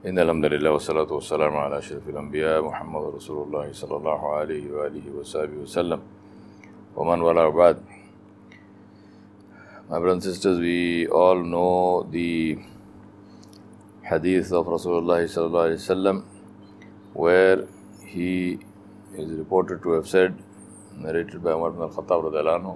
إن الحمد لله والصلاة والسلام على أشرف الأنبياء محمد رسول الله صلى الله عليه وآله وصحبه وسلم ومن والاه بعد. My brothers and sisters, we all know the hadith of Rasulullah sallallahu alaihi wasallam, where he is reported to have said, narrated by Umar ibn al-Khattab radhiyallahu anhu,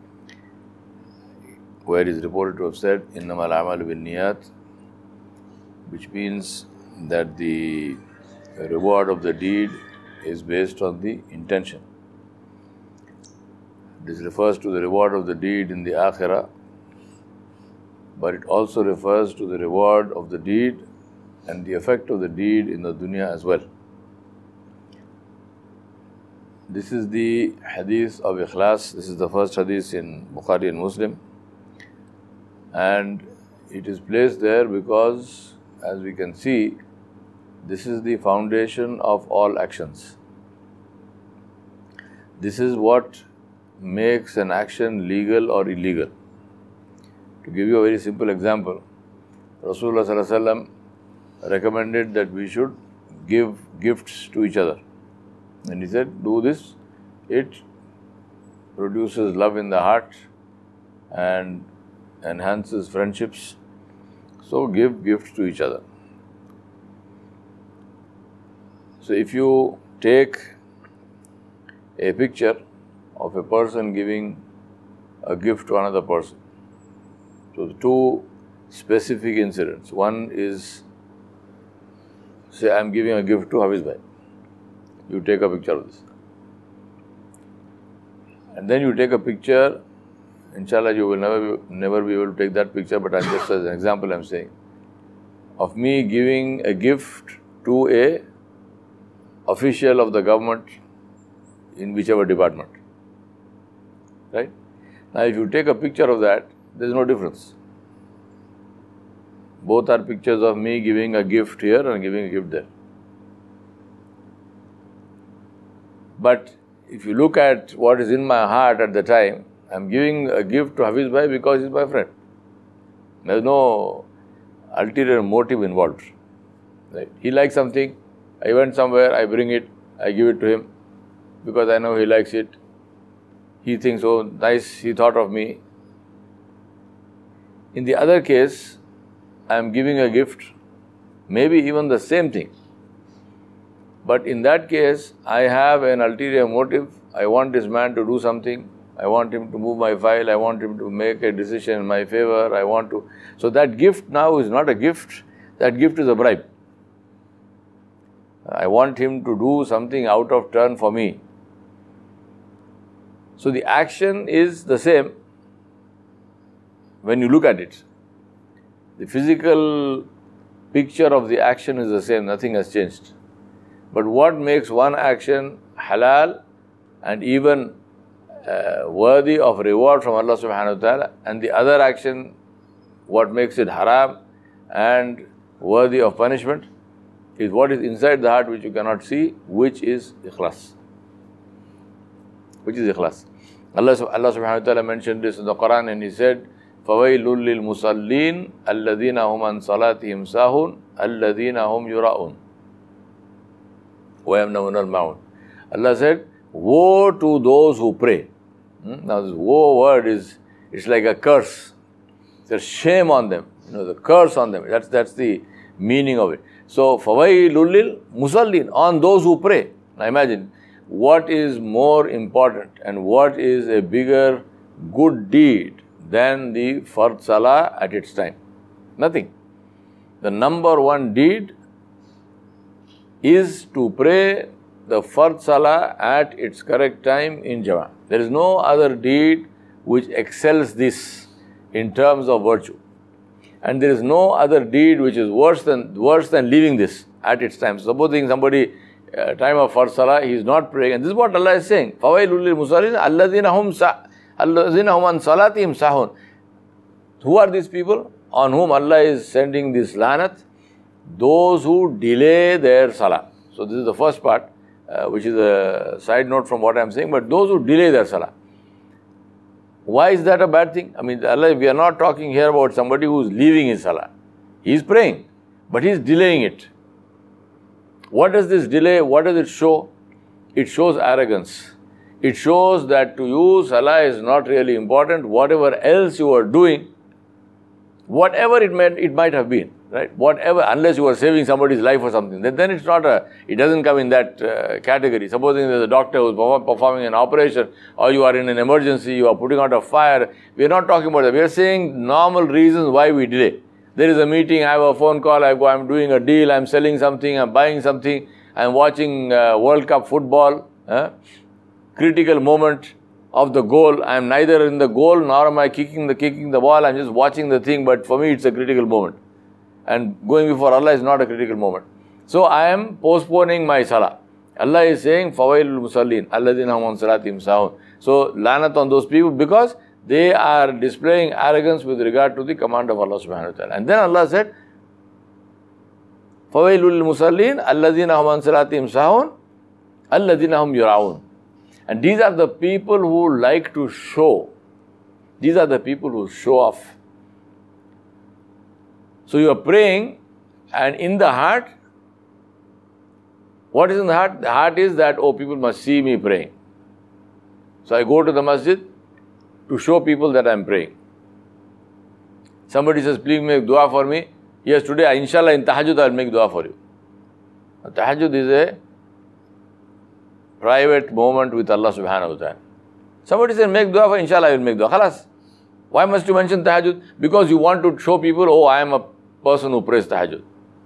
where he is reported to have said, "Innamal a'malu bin-niyat," which means that the reward of the deed is based on the intention. This refers to the reward of the deed in the Akhirah, but it also refers to the reward of the deed and the effect of the deed in the dunya as well. This is the hadith of Ikhlas. This is the first hadith in Bukhari and Muslim, and it is placed there because, as we can see, this is the foundation of all actions. This is what makes an action legal or illegal. To give you a very simple example, Rasulullah sallallahu alaihi wasallam recommended that we should give gifts to each other. And he said, do this, it produces love in the heart and enhances friendships. So give gifts to each other. So if you take a picture of a person giving a gift to another person, so the two specific incidents. One is, say I am giving a gift to Hafiz Bhai. You take a picture of this. And then you take a picture, inshallah you will never be able to take that picture, but just as an example I am saying, of me giving a gift to a official of the government in whichever department. Right? Now if you take a picture of that, there is no difference. Both are pictures of me giving a gift here and giving a gift there. But if you look at what is in my heart at the time, I am giving a gift to Hafiz Bhai because he is my friend. There is no ulterior motive involved. Right? He likes something, I went somewhere, I bring it, I give it to him because I know he likes it. He thinks, oh nice, he thought of me. In the other case, I am giving a gift, maybe even the same thing. But in that case, I have an ulterior motive. I want this man to do something. I want him to move my file. I want him to make a decision in my favor. So that gift now is not a gift. That gift is a bribe. I want him to do something out of turn for me. So the action is the same when you look at it. The physical picture of the action is the same. Nothing has changed. But what makes one action halal and even worthy of reward from Allah subhanahu wa ta'ala, and the other action, what makes it haram and worthy of punishment, is what is inside the heart which you cannot see, which is ikhlas. Allah subhanahu wa ta'ala mentioned this in the Quran, and He said, فَوَيْلٌ لِلْمُصَلِّينَ الَّذِينَ هُمْ عَنْ صَلَاتِهِمْ سَاهُونَ الَّذِينَ هُمْ يُرَاءُونَ وَيَمْنَعُونَ الْمَاعُونَ. Allah said, woe to those who pray. Now this woe word it's like a curse. There's shame on them. The curse on them. That's the meaning of it. So, فَوَيْلٌ لِلْمُصَلِّينَ, on those who pray. Now imagine, what is more important and what is a bigger good deed than the fard salah at its time? Nothing. The number one deed is to pray the fard salah at its correct time in Jama'ah. There is no other deed which excels this in terms of virtue. And there is no other deed which is worse than leaving this at its time. Supposing somebody, time of fard salah, he is not praying, and this is what Allah is saying. فَوَيْلٌ لِلْمُصَلِّينَ الَّذِينَ هُمْ عَنْ صَلَاتِهِمْ سَاهُونَ. Who are these people on whom Allah is sending this lanat? Those who delay their salah. So this is the first part, which is a side note from what I am saying, but those who delay their salah. Why is that a bad thing? I mean, we are not talking here about somebody who is leaving his salah. He is praying, but he is delaying it. What does this delay, what does it show? It shows arrogance. It shows that to you, salah is not really important. Whatever else you are doing, whatever it might have been, right? Whatever, unless you are saving somebody's life or something, then it's not it doesn't come in that category. Supposing there's a doctor who's performing an operation, or you are in an emergency, you are putting out a fire. We are not talking about that. We are saying normal reasons why we delay. There is a meeting, I have a phone call, I'm doing a deal, I'm selling something, I'm buying something, I'm watching World Cup football, critical moment of the goal. I am neither in the goal nor am I kicking the ball. I'm just watching the thing, but for me it's a critical moment. And going before Allah is not a critical moment. So I am postponing my salah. Allah is saying, Fawailul Musallin, Alladhina hum an salatihim sahun. So lanat on those people, because they are displaying arrogance with regard to the command of Allah subhanahu wa ta'ala. And then Allah said, Fawailul Musallin, Alladhina hum an salatihim sahun, Alladhina hum yura'un. And these are the people who like to show. These are the people who show off. So you are praying, and in the heart, what is in the heart? The heart is that, oh, people must see me praying. So I go to the masjid to show people that I am praying. Somebody says, please make dua for me. Yes, today, inshallah, in tahajjud, I will make dua for you. Tahajjud is a private moment with Allah subhanahu wa ta'ala. Somebody says, make dua for, inshallah, I will make dua. Khalas. Why must you mention tahajjud? Because you want to show people, oh, I am a person who prays tahajjud.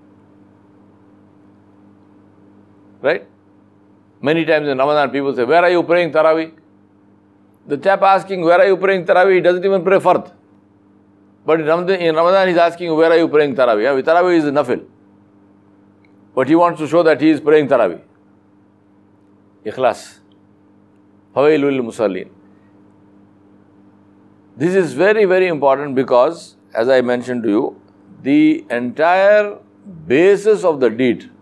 Right? Many times in Ramadan, people say, where are you praying Taraweeh? The chap asking, where are you praying Taraweeh? He doesn't even pray Fard. But in Ramadan, he's asking, where are you praying Taraweeh? Taraweeh is Nafil. But he wants to show that he is praying Taraweeh. Ikhlas. Fawailul Musallin. This is very, very important because, as I mentioned to you, the entire basis of the deed,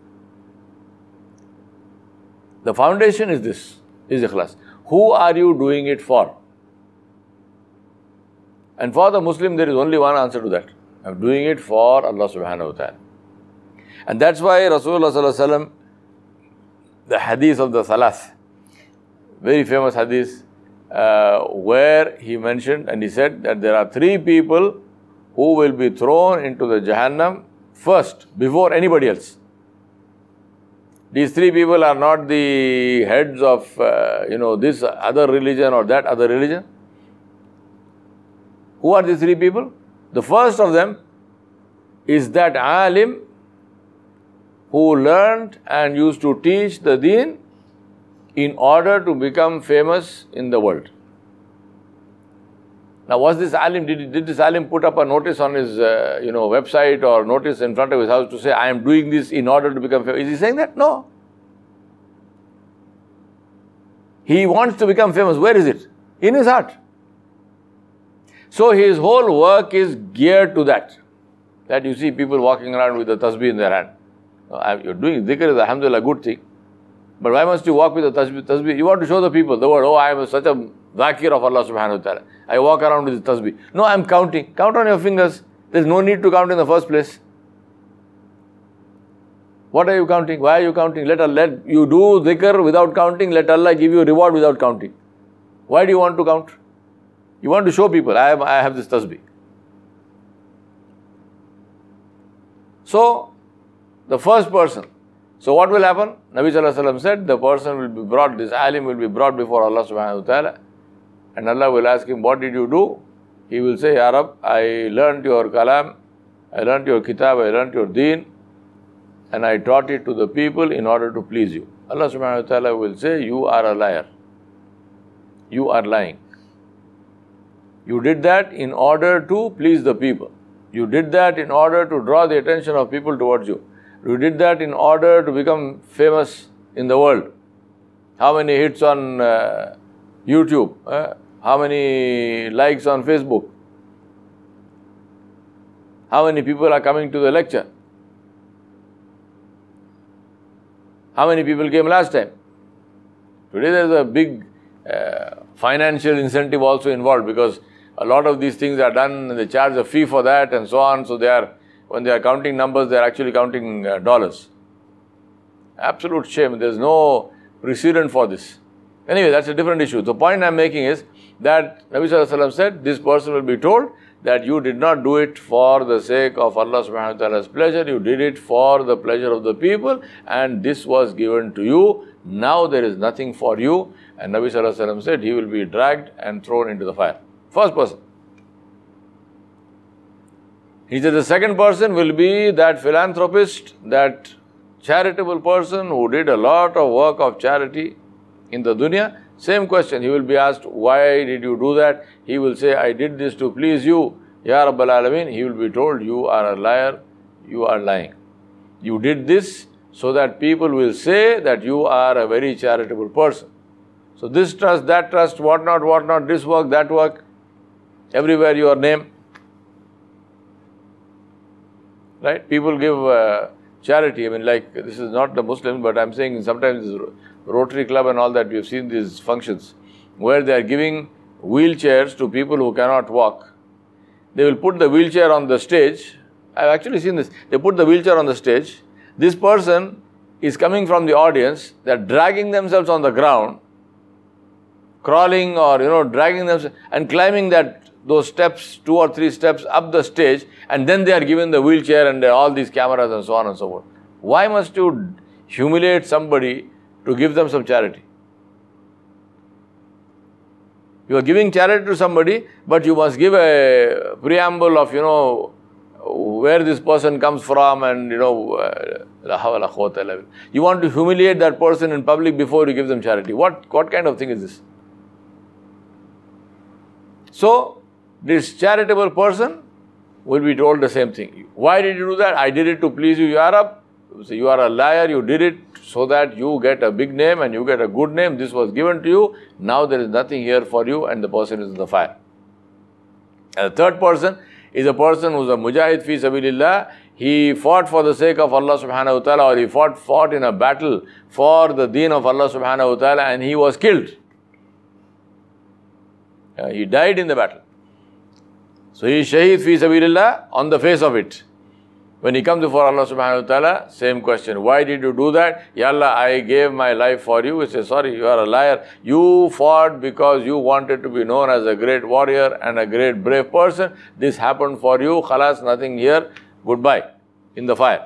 the foundation is this, is ikhlas. Who are you doing it for? And for the Muslim, there is only one answer to that. I'm doing it for Allah subhanahu wa ta'ala. And that's why Rasulullah sallallahu alaihi wasallam, the hadith of the Salas, very famous hadith, where he mentioned and he said that there are 3 people who will be thrown into the Jahannam first, before anybody else. These 3 people are not the heads of, this other religion or that other religion. Who are these 3 people? The first of them is that alim who learned and used to teach the deen in order to become famous in the world. Now, was this alim, did this alim put up a notice on his website or notice in front of his house to say, I am doing this in order to become famous? Is he saying that? No. He wants to become famous. Where is it? In his heart. So his whole work is geared to that. That you see people walking around with a tasbih in their hand. You're doing dhikr is alhamdulillah a good thing. But why must you walk with a tasbih? You want to show the people the word, oh, I am such a dhakir of Allah subhanahu wa ta'ala. I walk around with the tasbih. No, I am counting. Count on your fingers. There is no need to count in the first place. What are you counting? Why are you counting? Let you do dhikr without counting. Let Allah give you reward without counting. Why do you want to count? You want to show people, I have this tasbih. So, the first person. So what will happen? Nabi Sallallahu Alaihi Wasallam said, the person will be brought, this alim will be brought before Allah subhanahu wa ta'ala. And Allah will ask him, what did you do? He will say, Ya Rab, I learnt your kalam, I learnt your kitab, I learnt your deen, and I taught it to the people in order to please you. Allah subhanahu wa ta'ala will say, you are a liar. You are lying. You did that in order to please the people. You did that in order to draw the attention of people towards you. You did that in order to become famous in the world. How many hits on YouTube? How many likes on Facebook? How many people are coming to the lecture? How many people came last time? Today there is a big financial incentive also involved, because a lot of these things are done, they charge a fee for that and so on. So when they are counting numbers, they are actually counting dollars. Absolute shame. There's no precedent for this. Anyway, that's a different issue. The point I'm making is that Nabi Sallallahu Alaihi Wasallam said, this person will be told that you did not do it for the sake of Allah subhanahu wa ta'ala's pleasure, you did it for the pleasure of the people, and this was given to you. Now there is nothing for you. And Nabi Sallallahu Alaihi Wasallam said, he will be dragged and thrown into the fire. First person. He said the second person will be that philanthropist, that charitable person who did a lot of work of charity in the dunya. Same question, he will be asked, why did you do that? He will say, I did this to please you, Ya Rabbal Alameen. He will be told, you are a liar, you are lying. You did this so that people will say that you are a very charitable person. So this trust, that trust, what not, this work, that work, everywhere your name. Right? People give charity. I mean, like, this is not the Muslims, but I'm saying sometimes this Rotary Club and all that, we have seen these functions where they are giving wheelchairs to people who cannot walk. They will put the wheelchair on the stage. I've actually seen this. They put the wheelchair on the stage. This person is coming from the audience. They're dragging themselves on the ground, crawling or, dragging themselves and climbing those steps, 2 or 3 steps up the stage, and then they are given the wheelchair and all these cameras and so on and so forth. Why must you humiliate somebody to give them some charity? You are giving charity to somebody, but you must give a preamble of, where this person comes from and, la hawla quwwata illa billah. You want to humiliate that person in public before you give them charity. What kind of thing is this? So, this charitable person will be told the same thing. Why did you do that? I did it to please you, Ya Rab. So you are a liar, you did it so that you get a big name and you get a good name. This was given to you. Now there is nothing here for you, and the person is in the fire. And the third person is a person who is a mujahid fi sabilillah. He fought for the sake of Allah subhanahu wa ta'ala, or he fought in a battle for the deen of Allah subhanahu wa ta'ala, and he was killed. He died in the battle. So he is shaheed fi sabilillah on the face of it. When he comes before Allah subhanahu wa ta'ala, same question. Why did you do that? Ya Allah, I gave my life for you. He says, sorry, you are a liar. You fought because you wanted to be known as a great warrior and a great brave person. This happened for you. Khalas, nothing here. Goodbye. In the fire.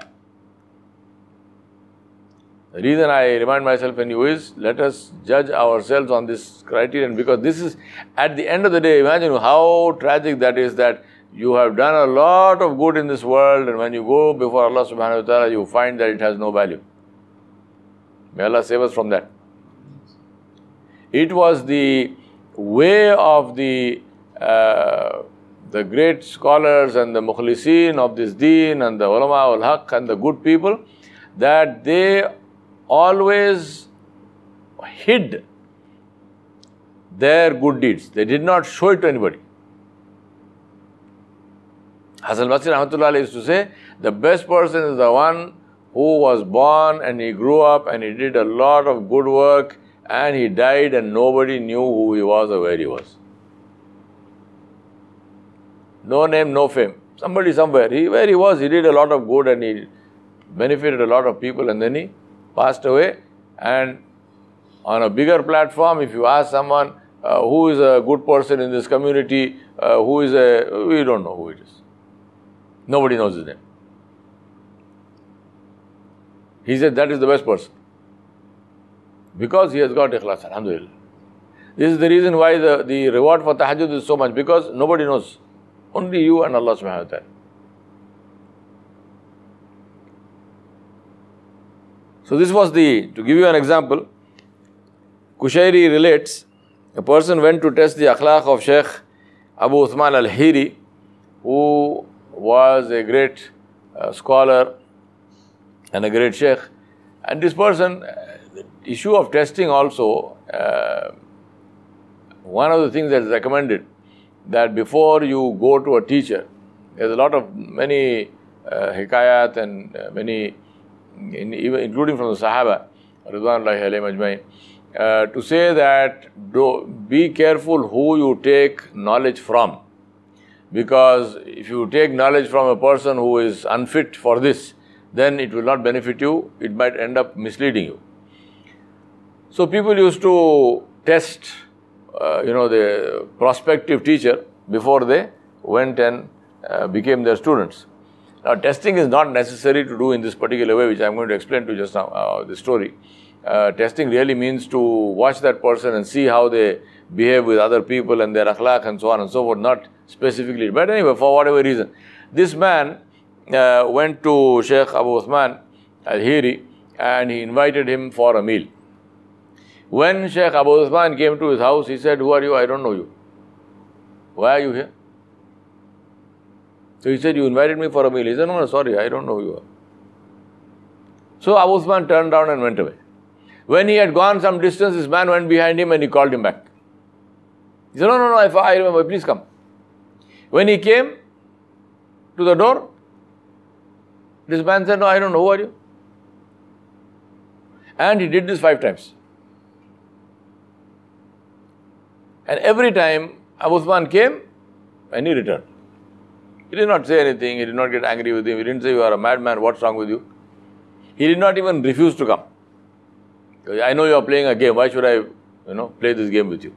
The reason I remind myself and you is, let us judge ourselves on this criterion, because this is, at the end of the day, imagine how tragic that is, that you have done a lot of good in this world, and when you go before Allah subhanahu wa ta'ala, you find that it has no value. May Allah save us from that. It was the way of the great scholars and the mukhlisin of this deen and the ulama al-haq and the good people, that they always hid their good deeds. They did not show it to anybody. Hasan al-Basri rahmatullah alayhi used to say, the best person is the one who was born and he grew up and he did a lot of good work and he died and nobody knew who he was or where he was. No name, no fame. Somebody somewhere. Where he was, he did a lot of good and he benefited a lot of people, and then he passed away. And on a bigger platform, if you ask someone who is a good person in this community, we don't know who it is. Nobody knows his name. He said that is the best person, because he has got ikhlas, alhamdulillah. This is the reason why the reward for tahajjud is so much, because nobody knows. Only you and Allah subhanahu wa ta'ala. So this was to give you an example, Kushairi relates, a person went to test the akhlaq of Sheikh Abu Uthman al-Hiri, who was a great scholar and a great sheikh. And this person, the issue of testing also, one of the things that is recommended, that before you go to a teacher, there's a lot of many hikayat and many, including from the Sahaba, Ridwanullahi alayhim ajmain, to say that be careful who you take knowledge from. Because if you take knowledge from a person who is unfit for this, then it will not benefit you. It might end up misleading you. So people used to test, the prospective teacher before they went and became their students. Now, testing is not necessary to do in this particular way, which I am going to explain to you just now, the story. Testing really means to watch that person and see how they behave with other people and their akhlaq and so on and so forth, not specifically. But anyway, for whatever reason, this man went to Sheikh Abu Uthman al-Hiri and he invited him for a meal. When Sheikh Abu Uthman came to his house, he said, "Who are you? I don't know you. Why are you here?" So he said, "You invited me for a meal." He said, "No, sorry, I don't know who you are." So Abu Uthman turned around and went away. When he had gone some distance, this man went behind him and he called him back. He said, No, I remember, please come. When he came to the door, this man said, "No, I don't know, who are you?" And he did this 5 times. And every time Abu Uthman came and he returned. He did not say anything, he did not get angry with him, he didn't say, "You are a madman, what's wrong with you?" He did not even refuse to come. "I know you are playing a game, why should I, play this game with you?"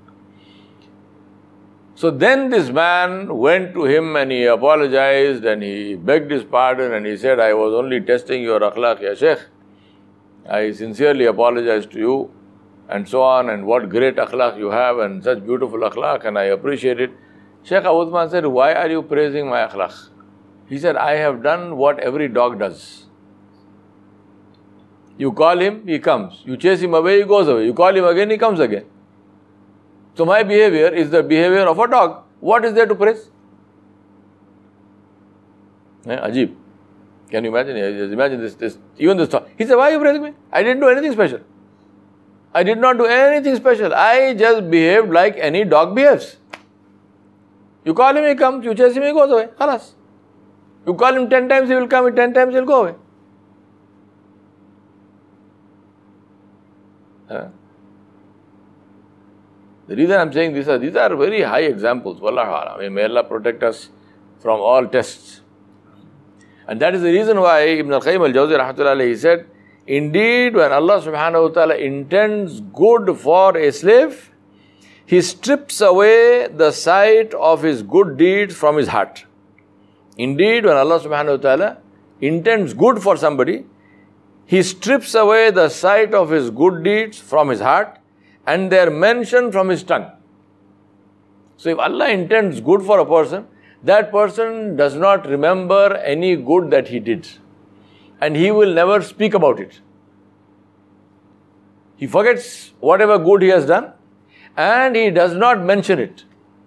So then this man went to him and he apologized and he begged his pardon and he said, "I was only testing your akhlaq, ya Sheikh. I sincerely apologize to you and so on, and what great akhlaq you have and such beautiful akhlaq, and I appreciate it." Sheikh Abu Uthman said, "Why are you praising my akhlaq?" He said, "I have done what every dog does. You call him, he comes. You chase him away, he goes away. You call him again, he comes again. So my behavior is the behavior of a dog. What is there to praise?" Ajib. Can you imagine? Just imagine this, even this thought. He said, "Why are you praising me? I didn't do anything special. I did not do anything special. I just behaved like any dog behaves. You call him, he comes. You chase him, he goes away. Khalas. You call him 10 times, he will come. 10 times, he will go away." The reason I am saying these are very high examples. Wallahu may Allah protect us from all tests. And that is the reason why Ibn al-Qayyim al-Jawzi rahmatullahi alayhi said, indeed, when Allah subhanahu wa ta'ala intends good for a slave, He strips away the sight of his good deeds from his heart. Indeed, when Allah subhanahu wa ta'ala intends good for somebody, He strips away the sight of his good deeds from his heart and their mention from his tongue. So if Allah intends good for a person, that person does not remember any good that he did. And he will never speak about it. He forgets whatever good he has done and he does not mention it.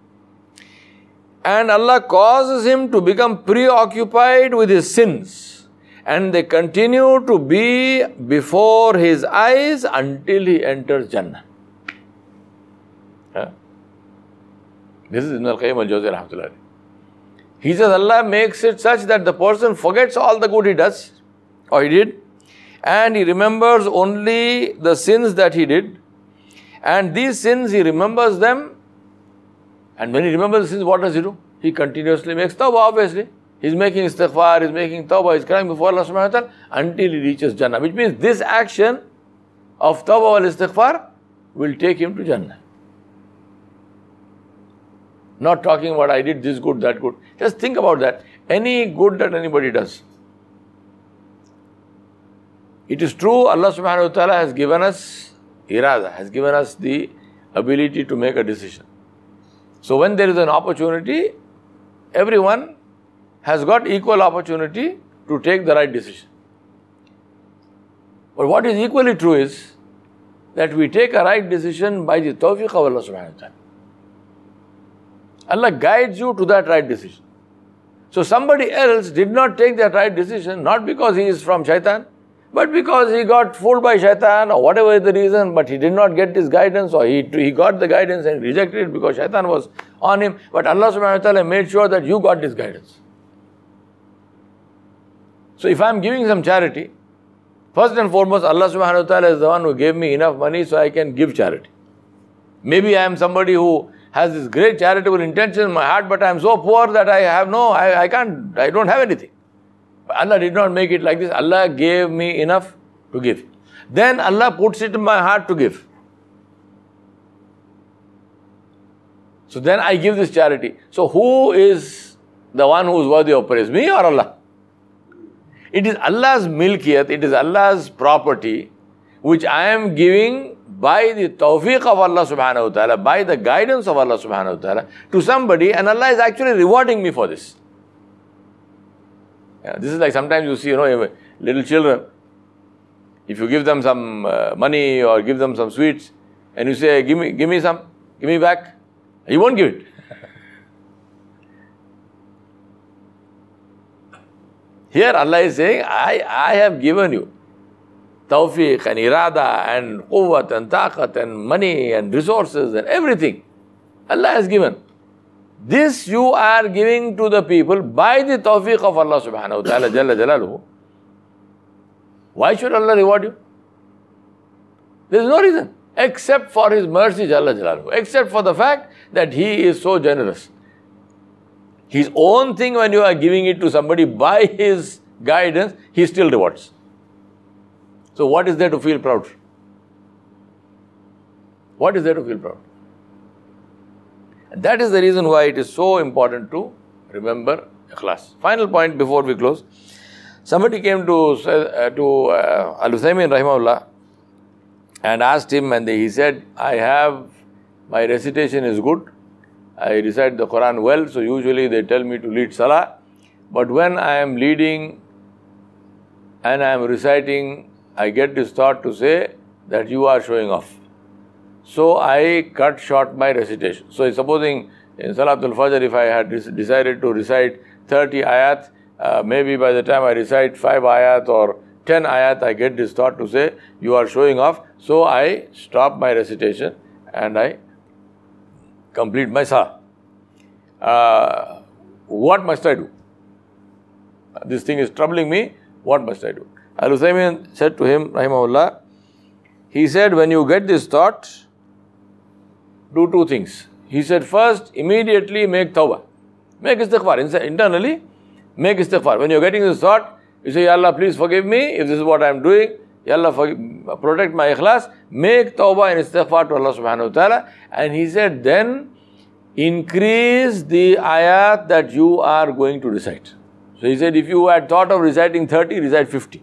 And Allah causes him to become preoccupied with his sins. And they continue to be before his eyes until he enters Jannah. This is Ibn al-Qayyim al-Jawzi rahmatullah. He says Allah makes it such that the person forgets all the good he does or he did, and he remembers only the sins that he did. And these sins, he remembers them. And when he remembers the sins, what does he do? He continuously makes tawbah, obviously. He's making istighfar, he's making tawbah, he's crying before Allah subhanahu wa ta'ala until he reaches Jannah. Which means this action of tawbah wal istighfar will take him to Jannah. Not talking about I did this good, that good. Just think about that. Any good that anybody does. It is true, Allah subhanahu wa ta'ala has given us irada, has given us the ability to make a decision. So when there is an opportunity, everyone has got equal opportunity to take the right decision. But what is equally true is that we take a right decision by the tawfiq of Allah subhanahu wa ta'ala. Allah guides you to that right decision. So somebody else did not take that right decision, not because he is from shaitan, but because he got fooled by shaitan or whatever is the reason, but he did not get this guidance, or he got the guidance and rejected it because shaitan was on him. But Allah subhanahu wa ta'ala made sure that you got this guidance. So if I am giving some charity, first and foremost, Allah subhanahu wa ta'ala is the one who gave me enough money so I can give charity. Maybe I am somebody who has this great charitable intention in my heart, but I am so poor that I don't have anything. Allah did not make it like this. Allah gave me enough to give. Then Allah puts it in my heart to give. So then I give this charity. So who is the one who is worthy of praise? Me or Allah? It is Allah's milkiyat, it is Allah's property, which I am giving by the tawfiq of Allah subhanahu wa ta'ala, by the guidance of Allah subhanahu wa ta'ala to somebody, and Allah is actually rewarding me for this. Yeah, this is like sometimes you see, little children, if you give them some money or give them some sweets, and you say, give me some, give me back, he won't give it. Here Allah is saying, I have given you tawfiq and irada and quwwat and taqat and money and resources and everything. Allah has given. This you are giving to the people by the tawfiq of Allah subhanahu wa ta'ala jalla jalaluhu. Why should Allah reward you? There is no reason except for His mercy jalla jalaluhu, except for the fact that He is so generous. His own thing, when you are giving it to somebody by His guidance, He still rewards. So what is there to feel proud? What is there to feel proud? And that is the reason why it is so important to remember ikhlas. Final point before we close. Somebody came to Al-Uthaymin rahimahullah and asked him, and he said, my recitation is good. I recite the Quran well, so usually they tell me to lead salah. But when I am leading and I am reciting, I get this thought to say that you are showing off. So I cut short my recitation. So supposing in Salatul Fajr, if I had decided to recite 30 ayat, maybe by the time I recite 5 ayat or 10 ayat, I get this thought to say, you are showing off. So I stop my recitation and I complete my salah. What must I do? This thing is troubling me. What must I do? Al-Uthaymin said to him, rahimahullah, he said, when you get this thought, do two things. He said, first, immediately make tawbah. Make istighfar. Internally, make istighfar. When you're getting this thought, you say, Ya Allah, please forgive me if this is what I'm doing. Ya Allah, protect my ikhlas. Make tawbah and istighfar to Allah subhanahu wa ta'ala. And he said, then increase the ayat that you are going to recite. So he said, if you had thought of reciting 30, recite 50.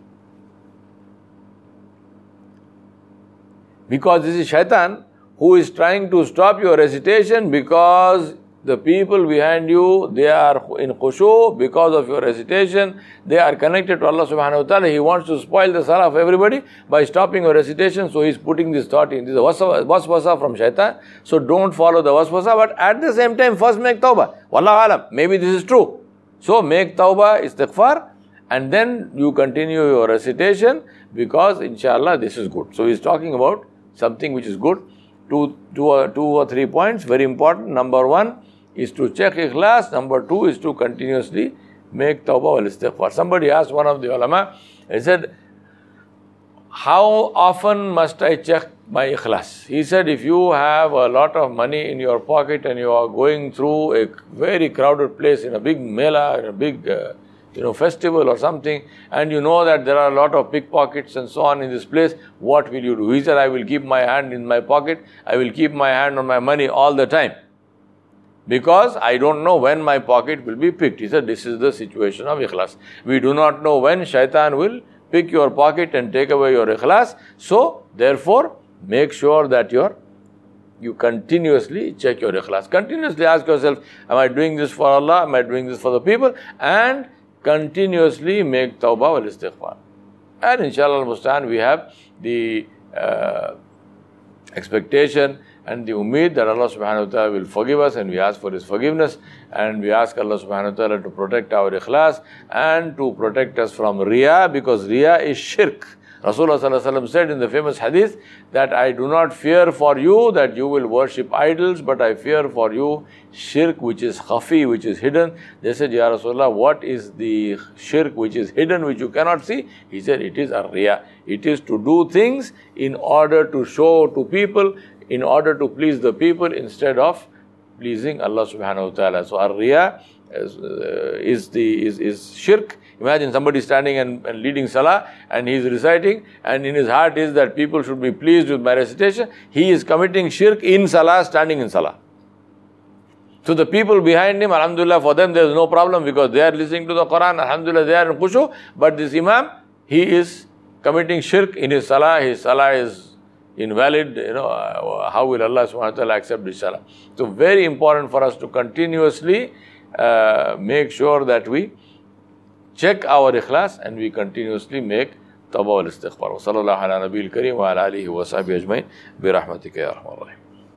Because this is shaitan who is trying to stop your recitation, because the people behind you, they are in khushu because of your recitation. They are connected to Allah subhanahu wa ta'ala. He wants to spoil the salah of everybody by stopping your recitation. So he is putting this thought in. This is a waswasa from shaitan. So don't follow the waswasa. But at the same time, first make tawbah. Wallahu alam. Maybe this is true. So make tawbah, istighfar, and then you continue your recitation, because inshallah this is good. So he is talking about something which is good. Two or three points, very important. Number one is to check ikhlas. Number two is to continuously make tawbah wal istighfar. Somebody asked one of the ulama, he said, how often must I check my ikhlas? He said, if you have a lot of money in your pocket and you are going through a very crowded place in a big mela, in a big festival or something, and you know that there are a lot of pickpockets and so on in this place, what will you do? He said, I will keep my hand in my pocket, I will keep my hand on my money all the time, because I don't know when my pocket will be picked. He said, this is the situation of ikhlas. We do not know when shaitan will pick your pocket and take away your ikhlas. So, therefore, make sure that you continuously check your ikhlas. Continuously ask yourself, am I doing this for Allah? Am I doing this for the people? And continuously make tawbah wal istighfar. And inshallah al-mustaan, we have the expectation and the umeed that Allah subhanahu wa ta'ala will forgive us, and we ask for His forgiveness, and we ask Allah subhanahu wa ta'ala to protect our ikhlas and to protect us from riya, because riya is shirk. Rasulullah sallallahu alaihi wasallam said in the famous hadith that I do not fear for you that you will worship idols, but I fear for you shirk which is khafi, which is hidden. They said, Ya Rasulullah, what is the shirk which is hidden, which you cannot see? He said, it is a riya. It is to do things in order to show to people, in order to please the people instead of pleasing Allah subhanahu wa ta'ala. So our riya is shirk, Imagine somebody standing and leading salah, and he is reciting, and in his heart is that people should be pleased with my recitation. He is committing shirk in salah, standing in salah. So the people behind him, alhamdulillah, for them there is no problem because they are listening to the Quran, alhamdulillah, they are in khushu. But this imam, he is committing shirk in his salah is invalid. How will Allah subhanahu wa ta'ala accept this salah? So very important for us to continuously make sure that we check our ikhlas and we continuously make tawbah wal istighfar. Wa sallallahu ala nabiyil kareem wa ala alihi wa sahbihi ajmain bi rahmatika ya arhamar rahim.